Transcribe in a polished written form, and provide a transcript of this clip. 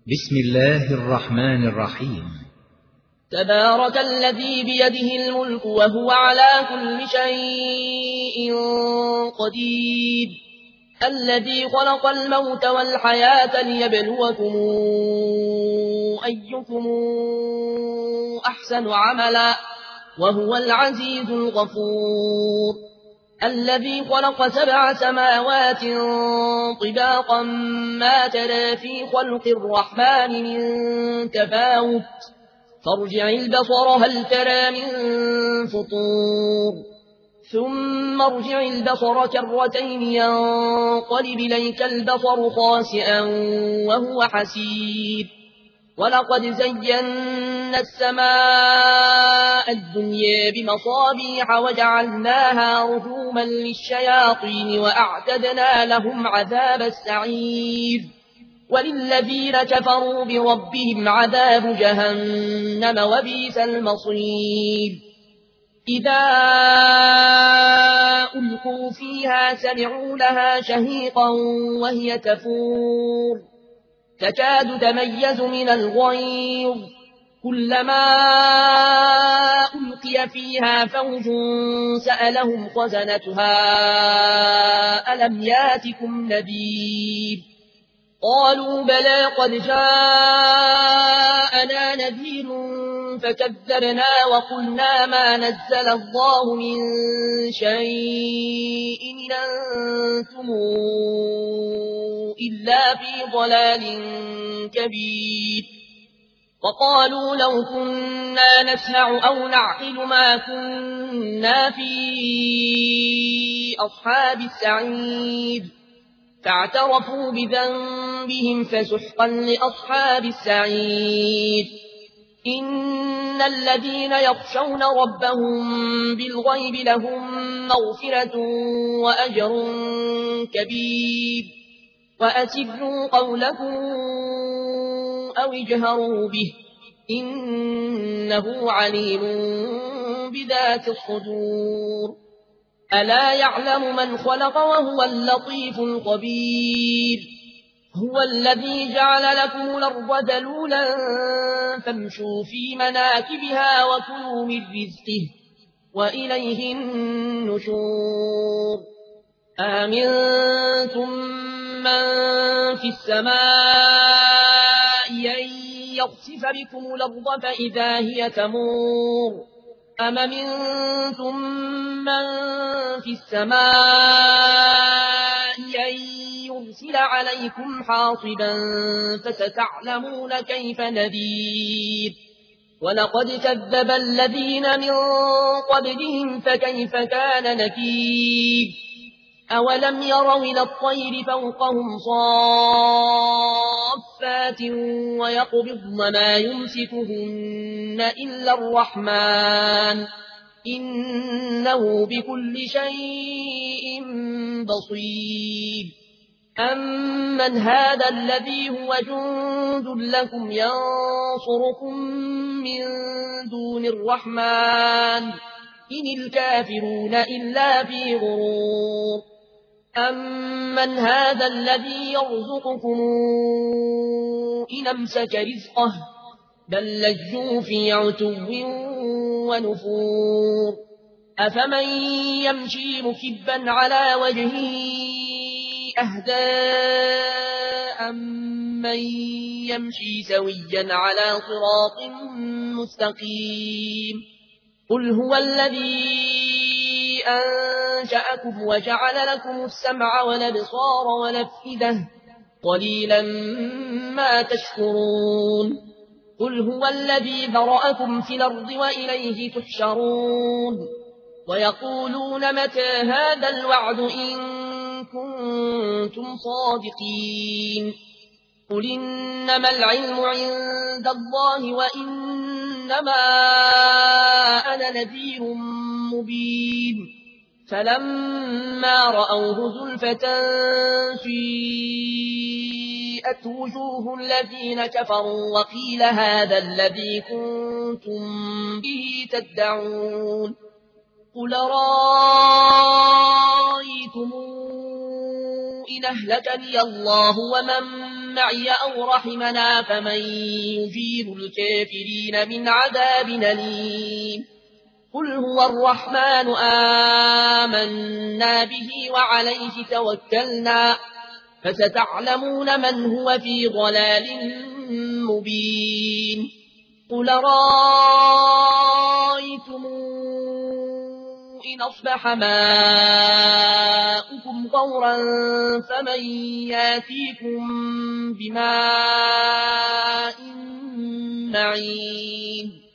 بسم الله الرحمن الرحيم. تبارك الذي بيده الملك وهو على كل شيء قدير، الذي خلق الموت والحياة ليبلوكم أيكم أحسن عملا وهو العزيز الغفور، الذي خلق 7 سماوات طباقا ما ترى في خلق الرحمن من تفاوت، فارجع البصر هل ترى من فطور، ثم ارجع البصر كرتين ينقلب إليك البصر خاسئا وهو حسير، ولقد زينا السماء الدنيا بمصابيح وجعلناها رجوما للشياطين وأعتدنا لهم عذاب السعير، وللذين كفروا بربهم عذاب جهنم وبئس المصير. إذا ألقوا فيها سمعوا لها شهيقا وهي تفور تكاد تميز من الغيظ، كلما ألقي فيها فوج سألهم خزنتها ألم ياتكم نذير، قالوا بلى قد جاءنا نذير فكذبنا وقلنا ما نزل الله من شيء إن أنتم إلا في ضلال كبير، وقالوا لو كنا نسمع أو نعقل ما كنا في أصحاب السعير، فاعترفوا بذنبهم فسحقا لأصحاب السعير. إن الذين يخشون ربهم بالغيب لهم مغفرة وأجر كبير، وأسروا قولكم أو اجهروا به إنه عليم بذات الصدور. ألا يعلم من خلق وهو اللطيف الخبير، هو الذي جعل لكم الأرض ذلولا فامشوا في مناكبها وكلوا من رزقه وإليه النشور. آمنتم من في السماء أن يخسف بكم الأرض فإذا هي تمور، أم منتم من في السماء أن يرسل عليكم حاصبا فستعلمون كيف نذير. ولقد كذب الذين من قبلهم فكيف كان نكير. أولم يروا إلى الطير فوقهم صافات ويقبضن ما يمسكهن إلا الرحمن إنه بكل شيء بصير. أمن هذا الذي هو جند لكم ينصركم من دون الرحمن إن الكافرون إلا في غرور. أمن هذا الذي يرزقكم إن أمسك رزقه بل لجوا في عتو ونفور. أفمن يمشي مكبا على وجهه أهدى أمن يمشي سويا على صراط مستقيم. قل هو الذي أنشأكم وجعل لكم السمع والأبصار والأفئدة قليلا ما تشكرون. قل هو الذي ذرأكم في الأرض وإليه تحشرون. ويقولون متى هذا الوعد إن كنتم صادقين. قل إنما العلم عند الله وإنما أنا نذير مبين. فلما رأوه زلفة سيئت وجوه الذين كفروا وقيل هذا الذي كنتم به تدعون. قل رأيتم إن أهلكني الله ومن معي أو رحمنا فمن يجير الكافرين من عذاب أليم قل هو الرحمن آمنا به وعليه توكلنا فستعلمون من هو في ضلال مبين قل رأيتم إن أصبح ماؤكم غورا فمن ياتيكم بماء معين